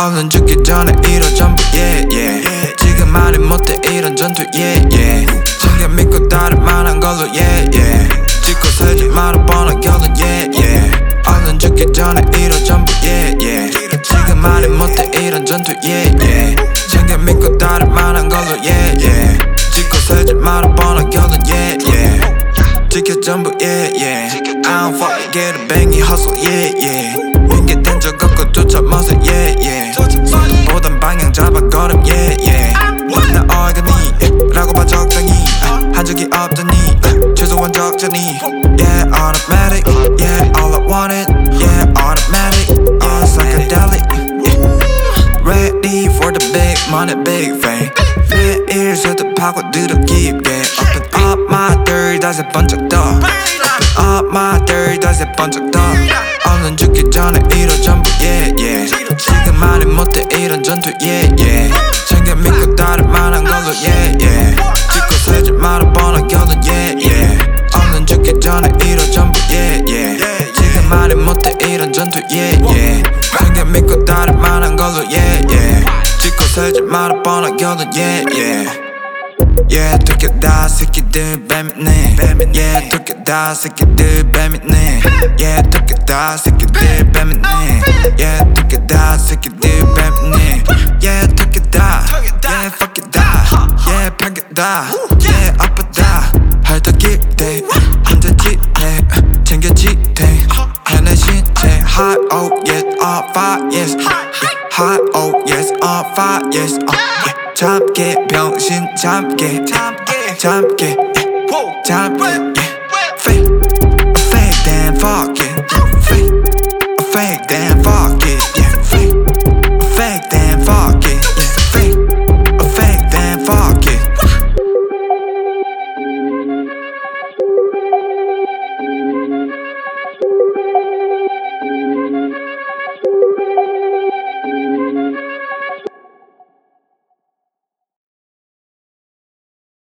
얼른 죽기 전에 이뤄 전부 yeah yeah 지금 말이 못해 이런 전투 yeah yeah 챙겨 믿고 따를 만한 걸로 yeah yeah 짓고 살지 말아 뻔한 결론 yeah yeah 얼른 죽기 전에 이뤄 전부 yeah yeah 지금 말이 못해 이런 전투 yeah yeah 챙겨 믿고 따를 만한 걸로 yeah yeah 짓고 살지 말아 뻔한 결론 yeah yeah 지켜 전부 yeah yeah I don't fuck get a bang hustle yeah yeah 윙게 된 적 없고 쫓아 멋을 yeah yeah 보단 방향 잡아 걸음 yeah yeah 나 얼간이 라고 봐 적당히 한 적이 없더니 최소한 적잖니 yeah automatic yeah all I wanted yeah automatic yeah psychedelic yeah. Ready for the big money big fame 내 일서도 파고들어 깊게 Open up my door 다시 번쩍 더 Open up my door 다시 번쩍 더 얼른 죽기 전에 이뤄 전부 yeah yeah 지금 말이 못해 이런 전투 yeah yeah 챙겨 믿고 따를 만한 걸로 yeah yeah 짓고 살지 말아 뻔한 결론 yeah yeah 얼른 죽기 전에 이뤄 전부 yeah yeah 지금 말이 못해 이런 전투 yeah yeah 챙겨 믿고 따를 만한 걸로 yeah yeah 짓고 살지 말아 뻔한 결론 yeah yeah yeah 두개 다 새끼들 뱀이네 yeah 두개 다 새끼들 뱀이네 yeah 두개 다 새끼들 뱀이네 yeah 두개 다 새끼들 뱀이네 yeah 두개 다 yeah fuck it 다 yeah 팍 it 다 yeah 아프다 헐떡이대 혼자 지대 챙겨 지대 해내 신체 hot oh yes all fire yes hot oh yes all fire yes yeah 참게 병신 참게 참게 yeah fake fake then fuck